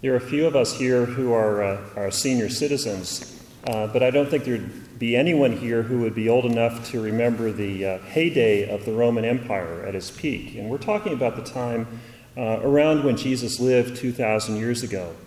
There are a few of us here who are senior citizens, but I don't think there'd be anyone here who would be old enough to remember the heyday of the Roman Empire at its peak. And we're talking about the time around when Jesus lived 2,000 years ago.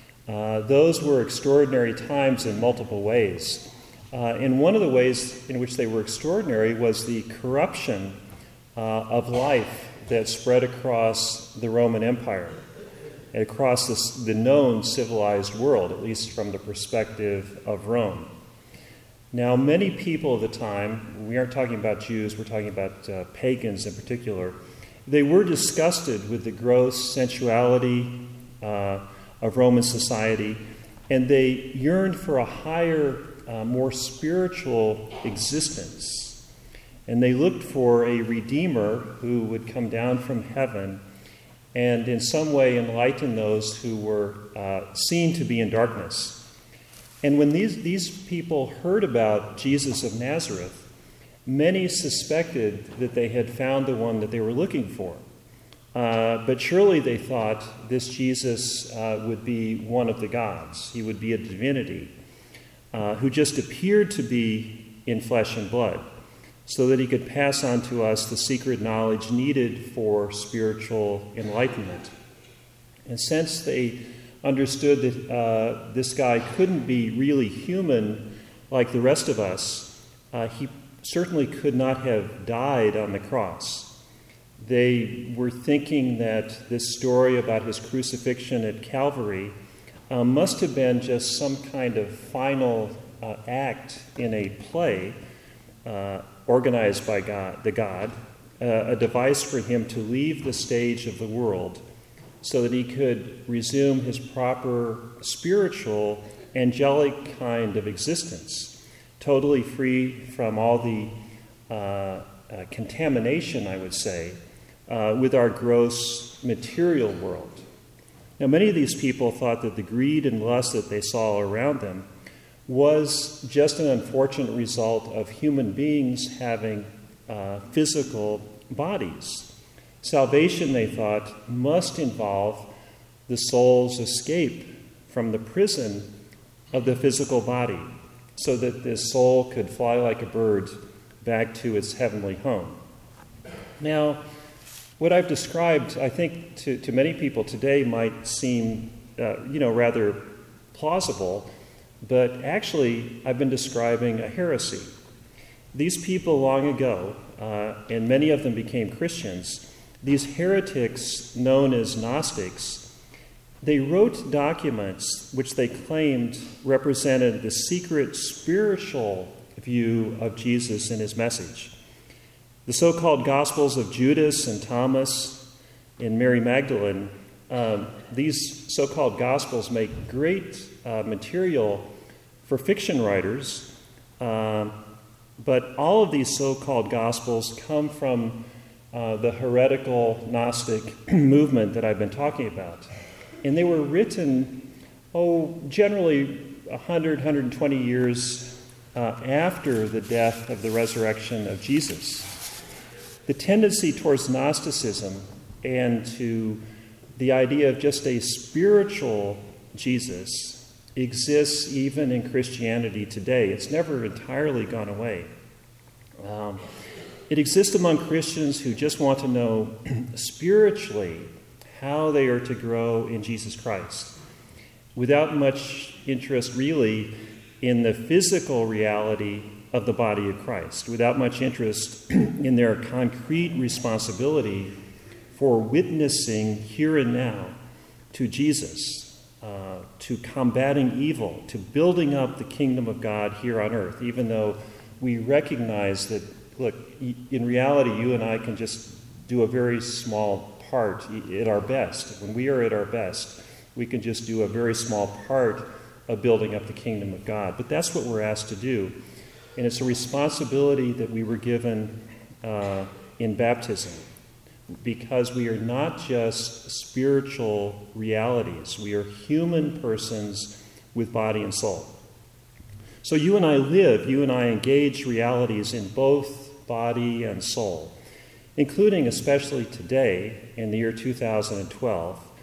Those were extraordinary times in multiple ways. And one of the ways in which they were extraordinary was the corruption of life that spread across the Roman Empire, across the known civilized world, at least from the perspective of Rome. Now, many people of the time, we aren't talking about Jews, we're talking about pagans in particular, they were disgusted with the gross sensuality of Roman society, and they yearned for a higher, more spiritual existence. And they looked for a Redeemer who would come down from heaven and in some way enlighten those who were seen to be in darkness. And when these people heard about Jesus of Nazareth, many suspected that they had found the one that they were looking for. But surely they thought this Jesus would be one of the gods. He would be a divinity who just appeared to be in flesh and blood, so that he could pass on to us the secret knowledge needed for spiritual enlightenment. And since they understood that this guy couldn't be really human like the rest of us, he certainly could not have died on the cross. They were thinking that this story about his crucifixion at Calvary must have been just some kind of final act in a play organized by God, a device for him to leave the stage of the world so that he could resume his proper spiritual, angelic kind of existence, totally free from all the contamination, I would say, with our gross material world. Now, many of these people thought that the greed and lust that they saw around them was just an unfortunate result of human beings having physical bodies. Salvation, they thought, must involve the soul's escape from the prison of the physical body so that this soul could fly like a bird back to its heavenly home. Now, what I've described, I think, to many people today might seem, rather plausible, but actually, I've been describing a heresy. These people long ago, and many of them became Christians, these heretics known as Gnostics, they wrote documents which they claimed represented the secret spiritual view of Jesus and his message. The so-called Gospels of Judas and Thomas and Mary Magdalene, these so-called Gospels make great material for fiction writers, but all of these so-called Gospels come from the heretical Gnostic movement that I've been talking about. And they were written, generally 100, 120 years after the death of the resurrection of Jesus. The tendency towards Gnosticism and to the idea of just a spiritual Jesus exists even in Christianity today. It's never entirely gone away. It exists among Christians who just want to know spiritually how they are to grow in Jesus Christ, without much interest really in the physical reality of the body of Christ, without much interest in their concrete responsibility for witnessing here and now to Jesus, to combating evil, to building up the kingdom of God here on earth, even though we recognize that, look, in reality, you and I can just do a very small part at our best. When we are at our best, we can just do a very small part of building up the kingdom of God. But that's what we're asked to do. And it's a responsibility that we were given in baptism, because we are not just spiritual realities. We are human persons with body and soul. So you and I engage realities in both body and soul, including especially today, in the year 2012,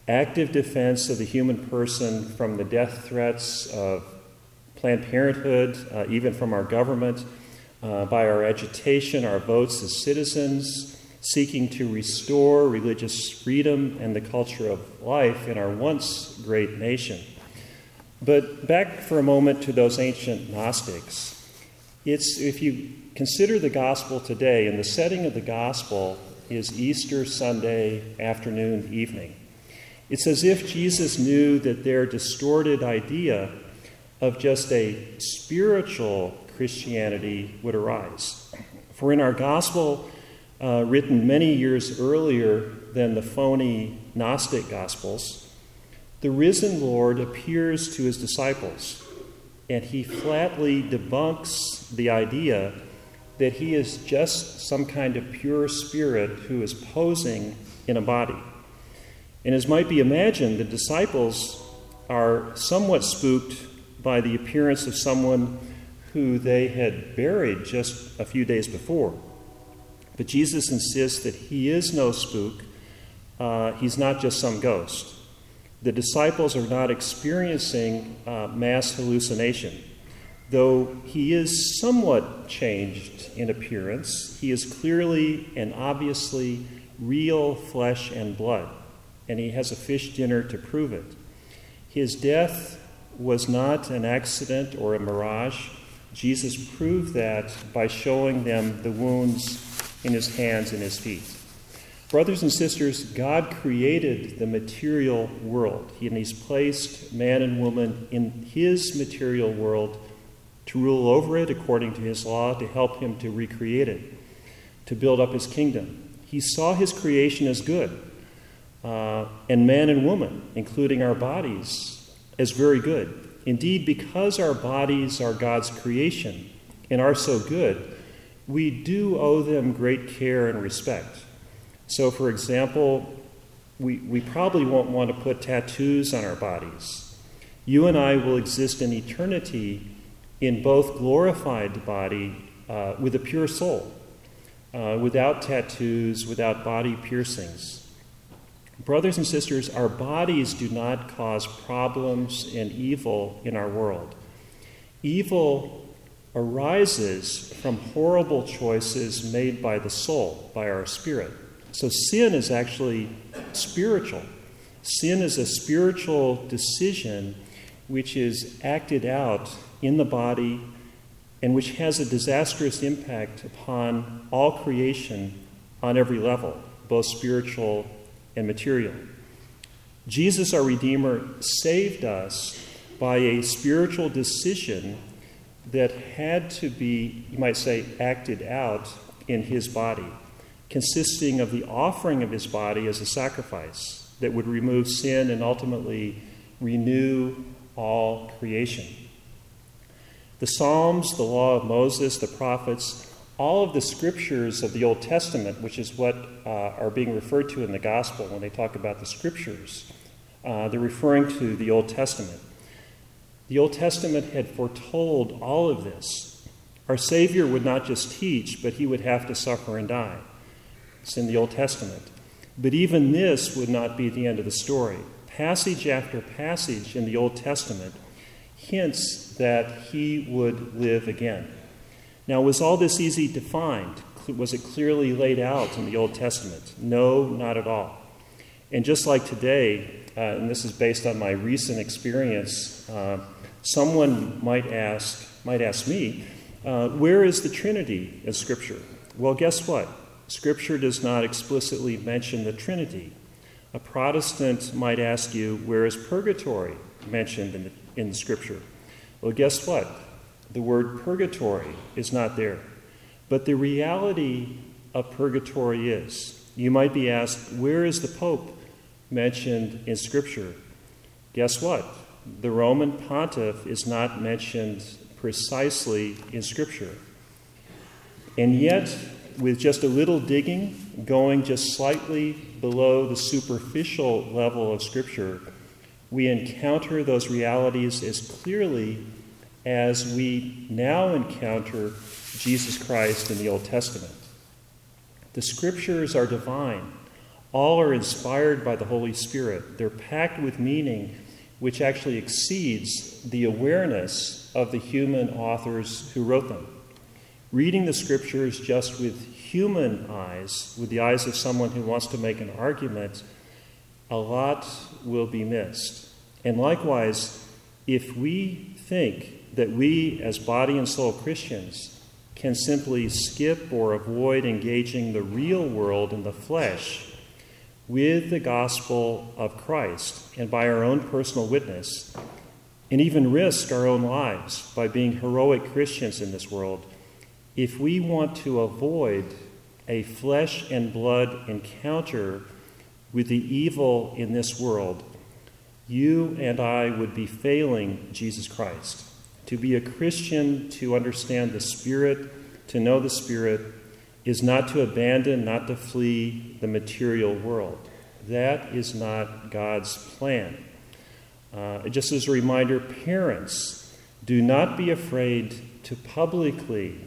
active defense of the human person from the death threats of Planned Parenthood, even from our government, by our agitation, our votes as citizens, seeking to restore religious freedom and the culture of life in our once great nation. But back for a moment to those ancient Gnostics. If you consider the gospel today, and the setting of the gospel is Easter Sunday afternoon, evening. It's as if Jesus knew that their distorted idea of just a spiritual Christianity would arise. For in our gospel, written many years earlier than the phony Gnostic Gospels, the risen Lord appears to his disciples, and he flatly debunks the idea that he is just some kind of pure spirit who is posing in a body. And as might be imagined, the disciples are somewhat spooked by the appearance of someone who they had buried just a few days before. But Jesus insists that he is no spook. He's not just some ghost. The disciples are not experiencing mass hallucination. Though he is somewhat changed in appearance, he is clearly and obviously real flesh and blood, and he has a fish dinner to prove it. His death was not an accident or a mirage. Jesus proved that by showing them the wounds in his hands and his feet. Brothers and sisters, God created the material world, and he's placed man and woman in his material world to rule over it according to his law, to help him to recreate it, to build up his kingdom. He saw his creation as good, and man and woman, including our bodies, as very good. Indeed, because our bodies are God's creation and are so good, we do owe them great care and respect. So, for example, we probably won't want to put tattoos on our bodies. You and I will exist in eternity in both glorified body with a pure soul, without tattoos, without body piercings. Brothers and sisters, our bodies do not cause problems and evil in our world. Evil arises from horrible choices made by the soul, by our spirit. So sin is actually spiritual. Sin is a spiritual decision which is acted out in the body and which has a disastrous impact upon all creation on every level, both spiritual and material. Jesus, our Redeemer, saved us by a spiritual decision that had to be, you might say, acted out in his body, consisting of the offering of his body as a sacrifice that would remove sin and ultimately renew all creation. The Psalms, the law of Moses, the prophets, all of the scriptures of the Old Testament, which is what are being referred to in the gospel when they talk about the scriptures, they're referring to the Old Testament. The Old Testament had foretold all of this. Our Savior would not just teach, but he would have to suffer and die. It's in the Old Testament. But even this would not be the end of the story. Passage after passage in the Old Testament hints that he would live again. Now, was all this easy to find? Was it clearly laid out in the Old Testament? No, not at all. And just like today, and this is based on my recent experience, someone might ask me, where is the Trinity in Scripture? Well, guess what? Scripture does not explicitly mention the Trinity. A Protestant might ask you, where is purgatory mentioned in the Scripture? Well, guess what? The word purgatory is not there. But the reality of purgatory is. You might be asked, where is the Pope mentioned in Scripture? Guess what? The Roman pontiff is not mentioned precisely in Scripture. And yet, with just a little digging, going just slightly below the superficial level of Scripture, we encounter those realities as clearly as we now encounter Jesus Christ in the Old Testament. The Scriptures are divine. All are inspired by the Holy Spirit. They're packed with meaning which actually exceeds the awareness of the human authors who wrote them. Reading the scriptures just with human eyes, with the eyes of someone who wants to make an argument, a lot will be missed. And likewise, if we think that we as body and soul Christians can simply skip or avoid engaging the real world in the flesh with the gospel of Christ and by our own personal witness, and even risk our own lives by being heroic Christians in this world, if we want to avoid a flesh and blood encounter with the evil in this world, you and I would be failing Jesus Christ. To be a Christian, to understand the Spirit, to know the Spirit, is not to abandon, not to flee the material world. That is not God's plan. Just as a reminder, parents, do not be afraid to publicly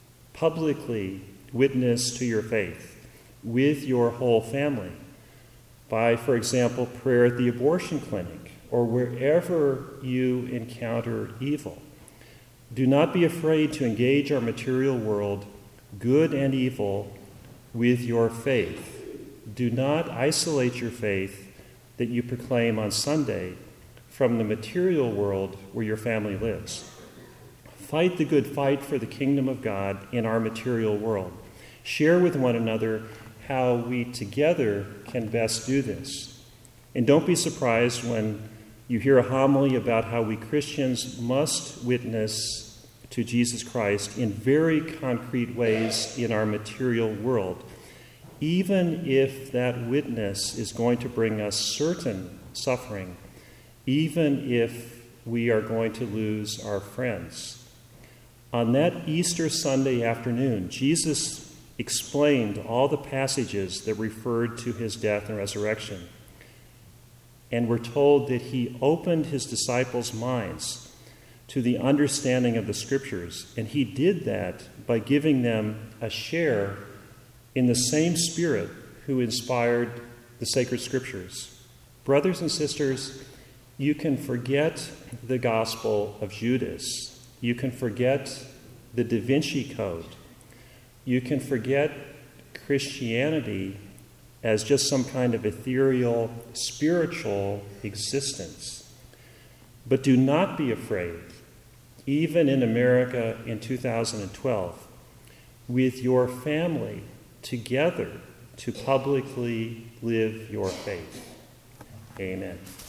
witness to your faith with your whole family by, for example, prayer at the abortion clinic or wherever you encounter evil. Do not be afraid to engage our material world, good and evil, with your faith. Do not isolate your faith that you proclaim on Sunday from the material world where your family lives. Fight the good fight for the kingdom of God in our material world. Share with one another how we together can best do this. And don't be surprised when you hear a homily about how we Christians must witness to Jesus Christ in very concrete ways in our material world, even if that witness is going to bring us certain suffering, even if we are going to lose our friends. On that Easter Sunday afternoon, Jesus explained all the passages that referred to his death and resurrection. And we're told that he opened his disciples' minds to the understanding of the Scriptures. And he did that by giving them a share in the same Spirit who inspired the sacred Scriptures. Brothers and sisters, you can forget the Gospel of Judas. You can forget the Da Vinci Code. You can forget Christianity as just some kind of ethereal, spiritual existence. But do not be afraid, even in America in 2012, with your family together to publicly live your faith. Amen.